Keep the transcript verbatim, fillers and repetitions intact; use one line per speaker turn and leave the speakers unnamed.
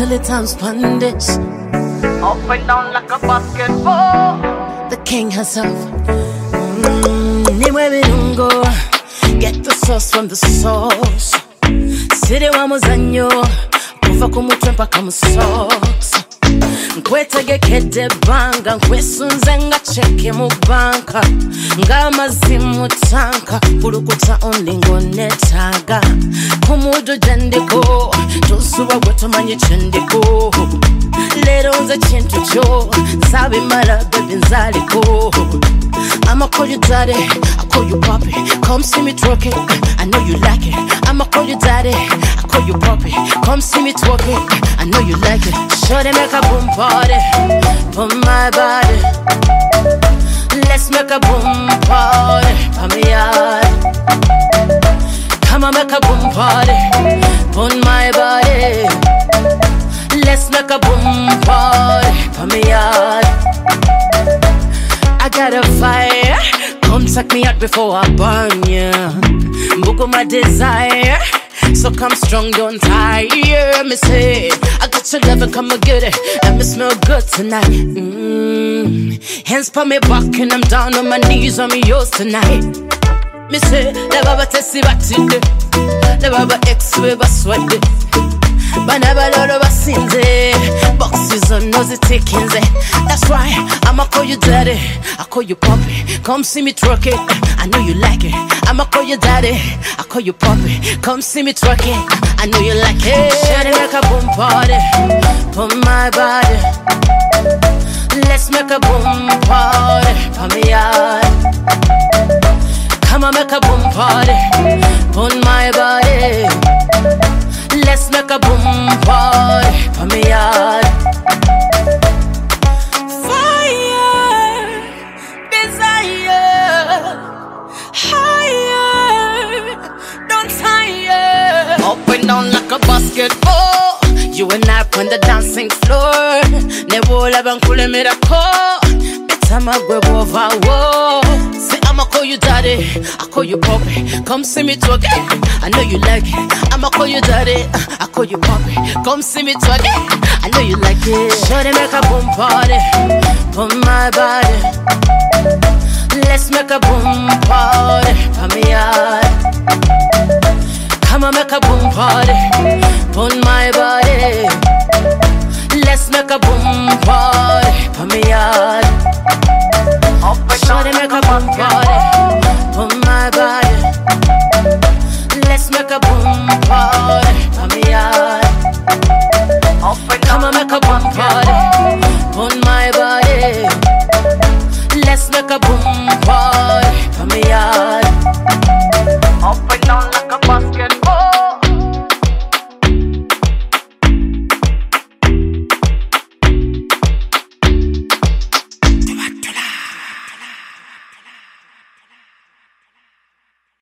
till it times span this.
Up and down like a basketball.
The king herself. Nimwe birungo. Get the sauce from the sauce. Siri wa muzanyo. Kuva kumutwe mpaka musocks. Nkwetegekede banga. Nkwesunze nga cheke mu banka. Nga mazimu tanka. Pulukuta ondingo netaga. Kumudu jendiko. Tosuwa gwetomanye chendiko. Lero nze chintu cho. Sabi mara baby nzaliko. I'ma call you daddy, I call you papi. Come see me twerking, I know you like it. I'ma call you daddy, I call you papi. Come see me twerking, I know you like it. Sure they make a boom party, boom my body. Let's make a boom party, for me yard. Come on, make a boom party, boom my body. Let's make a boom party, for me yard. I got a fire. Come suck me out before I burn ya. Bugo my desire. So come strong, don't tire. Me say, I got your love and come and get it. And me smell good tonight. Mm. Hands pa me back and I'm down on my knees on me yours tonight. Me say, la baba tesi batinde. La baba ex we baswede. Banaba lolo basinze. Boxes on nosy takings. That's right, I'ma call you daddy, I call you papi. Come see me twerk it, I know you like it. I'ma call you daddy, I call you papi. Come see me twerk it, I know you like it. Shawty make a boom party, boom my body. Let's make a boom party, for me yard. Come on, make a boom party, boom my body. Let's make a boom party, for me yard. Up and down like a basketball. You and I on the dancing floor. Never ever cool me the call. Bitama grab over wall. Say I'ma call you daddy, I call you papi. Come see me twerk it, I know you like it. I'ma call you daddy, I call you papi. Come see me twerk it, I know you like it. Sure they make a boom party, boom my body. Let's make a boom party, for me yard. Come on, make a boom party, boom my body. Let's make a boom party, for me yard. Shawty make a boom party, boom my body. Let's make a boom party, for me yard. Come on, make a boom party, boom my body. Let's make a boom party, for me yard.
Up and down like a basket.